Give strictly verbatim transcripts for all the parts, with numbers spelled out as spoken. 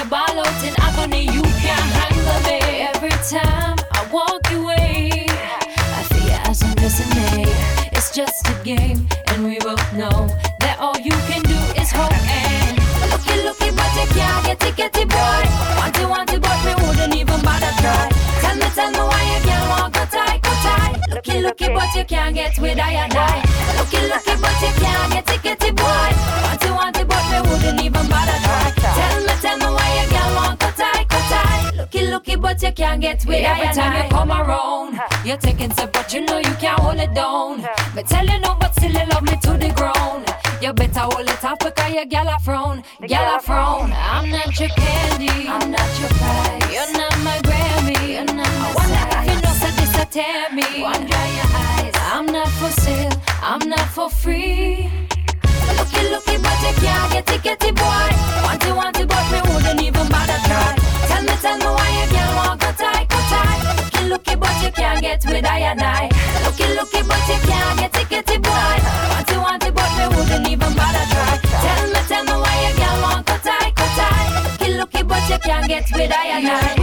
you ball out in agony, you can't handle me. Every time I walk your way, I feel you as I'm missing me. It's just a game, and we both know that all you can do is hope and looky, looky, but you can't get it, get it, boy. Want to, want to, but me wouldn't even bother try. Tell me, tell me why you can't walk a tight, go tight. Looky, looky, but you can't get with I and I. Looky, looky, but you can't get it, get it, boy. Want to, want to, but me wouldn't even bother try. Tell me, tell me why you can't walk a tight, go tight. Looky, looky, but you can't get with I and I. Every time you come around, you're taking step, but you know you can't hold it down. Me tell you no, but still you love me to the ground. You better hold it off because you gal a frown, gal a frown. I'm not your candy, I'm not your prize. You're not my Grammy, you're not my I wonder size. If you know so this a tear me. One dry your eyes. I'm not for sale, I'm not for free. Looky, looky, but you can't get it, get it, boy. Want to, want to, but me wouldn't even bother try. Tell me, tell me why you can't walk a tight, go tight. Looky, looky, but you can't get with I and I. Looky, looky, but you can't get it, get it, boy. Want to, want to, but me wouldn't even bother try. Tell me, tell me why you can't walk a tight, go tight. Looky, looky, but you can't get with I and I.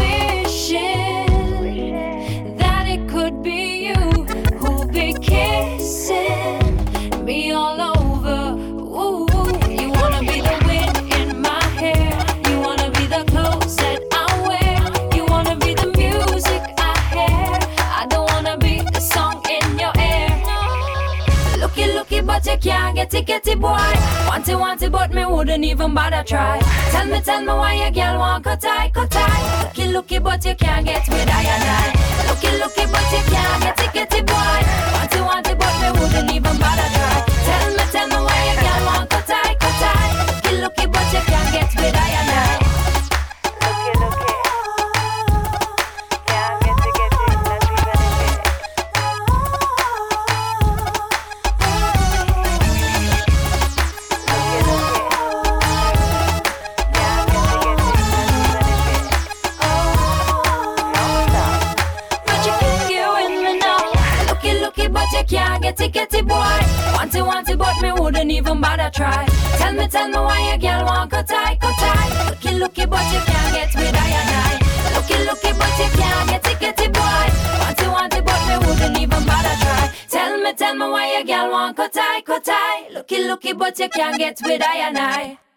Wishing that it could be you who be kissing me all over. Ooh, you wanna be the wind in my hair. You wanna be the clothes that I wear. You wanna be the music I hear. I don't wanna be the song in your ear. Looky, looky, but you can't get it, get it, boy. Want it, want it, but me wouldn't even bother try. Tell me, tell me why your girl want cut tight, cut tight. Looky, looky, but you can't get with I and I. Looky, looky, but you can't get it, get it, boy. Want it, want it, but me wouldn't even bother try. Tell me, tell me why your girl want cut tight, cut tight. Looky, looky, but you can't get with I and I. Looky, looky, can't get it, get it, not even a bit. Looky, looky, can't get it, get it, not even a bit. No stop. But you can't get with me now. Looky, looky, but you can't get it, get it, boy. Want it, want it, but me wouldn't even bother try. Tell me, tell me why your girl want cut tight, cut tight. Looky, looky, but you can't get with I and I. Looky, looky, but you can't get it, get it, boy. Want it, want it, but me wouldn't even bother try. Tell me, tell me why your girl want cut tight, cut tight. Looky, looky, but you can't get with I and I.